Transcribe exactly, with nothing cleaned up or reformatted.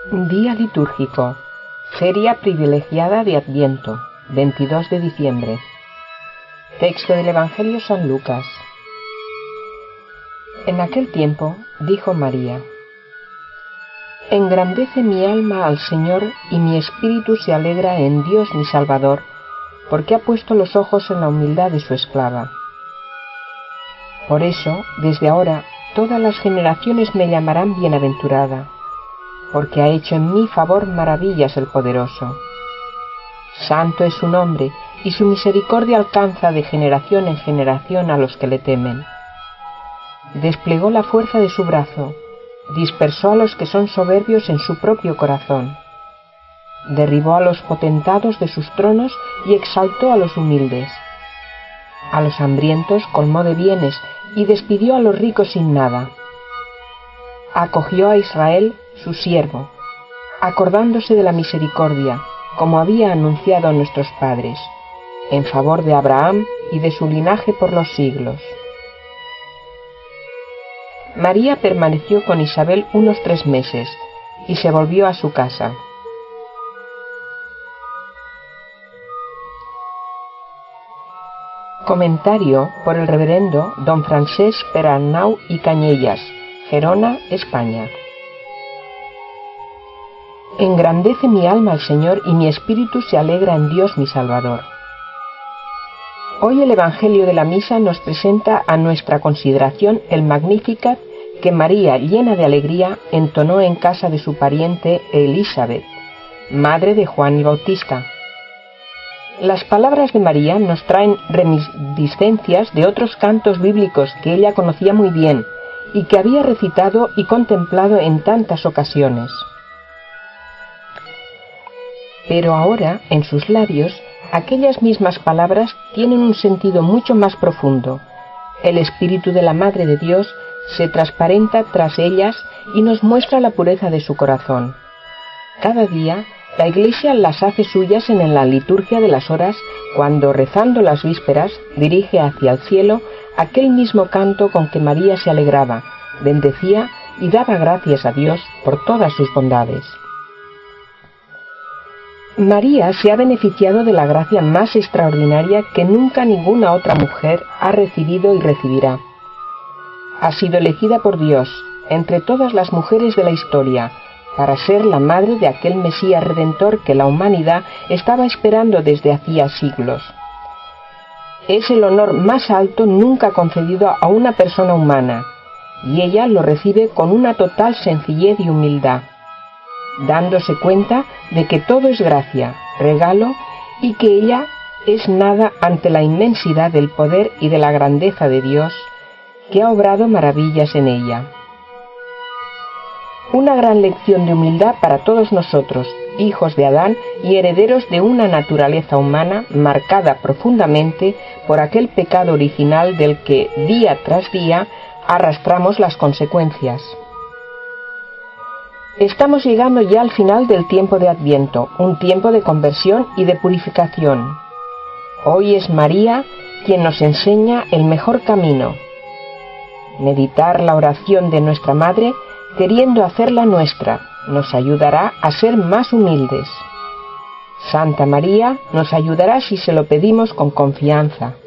Día litúrgico. Feria privilegiada de Adviento, veintidós de diciembre. Texto del Evangelio San Lucas. En aquel tiempo dijo María: Engrandece mi alma al Señor, y mi espíritu se alegra en Dios mi Salvador, porque ha puesto los ojos en la humildad de su esclava. Por eso, desde ahora, todas las generaciones me llamarán bienaventurada, porque ha hecho en mi favor maravillas el Poderoso. Santo es su nombre, y su misericordia alcanza de generación en generación a los que le temen. Desplegó la fuerza de su brazo, dispersó a los que son soberbios en su propio corazón. Derribó a los potentados de sus tronos y exaltó a los humildes. A los hambrientos colmó de bienes y despidió a los ricos sin nada. Acogió a Israel, su siervo, acordándose de la misericordia, como había anunciado a nuestros padres, en favor de Abraham y de su linaje por los siglos. María permaneció con Isabel unos tres meses y se volvió a su casa. Comentario por el reverendo don Francesc Perarnau y Cañellas, Gerona, España. Engrandece mi alma al Señor, y mi espíritu se alegra en Dios mi Salvador. Hoy el Evangelio de la Misa nos presenta a nuestra consideración el Magnificat que María, llena de alegría, entonó en casa de su pariente Elisabet, madre de Juan el Bautista. Las palabras de María nos traen reminiscencias de otros cantos bíblicos que ella conocía muy bien y que había recitado y contemplado en tantas ocasiones. Pero ahora, en sus labios, aquellas mismas palabras tienen un sentido mucho más profundo. El espíritu de la Madre de Dios se transparenta tras ellas y nos muestra la pureza de su corazón. Cada día, la Iglesia las hace suyas en la liturgia de las horas, cuando, rezando las vísperas, dirige hacia el cielo aquel mismo canto con que María se alegraba, bendecía y daba gracias a Dios por todas sus bondades. María se ha beneficiado de la gracia más extraordinaria que nunca ninguna otra mujer ha recibido y recibirá. Ha sido elegida por Dios, entre todas las mujeres de la historia, para ser la madre de aquel Mesías Redentor que la humanidad estaba esperando desde hacía siglos. Es el honor más alto nunca concedido a una persona humana, y ella lo recibe con una total sencillez y humildad, dándose cuenta de que todo es gracia, regalo, y que ella es nada ante la inmensidad del poder y de la grandeza de Dios, que ha obrado maravillas en ella. Una gran lección de humildad para todos nosotros, hijos de Adán y herederos de una naturaleza humana marcada profundamente por aquel pecado original del que, día tras día, arrastramos las consecuencias. Estamos llegando ya al final del tiempo de Adviento, un tiempo de conversión y de purificación. Hoy es María quien nos enseña el mejor camino. Meditar la oración de nuestra Madre, queriendo hacerla nuestra, nos ayudará a ser más humildes. Santa María nos ayudará si se lo pedimos con confianza.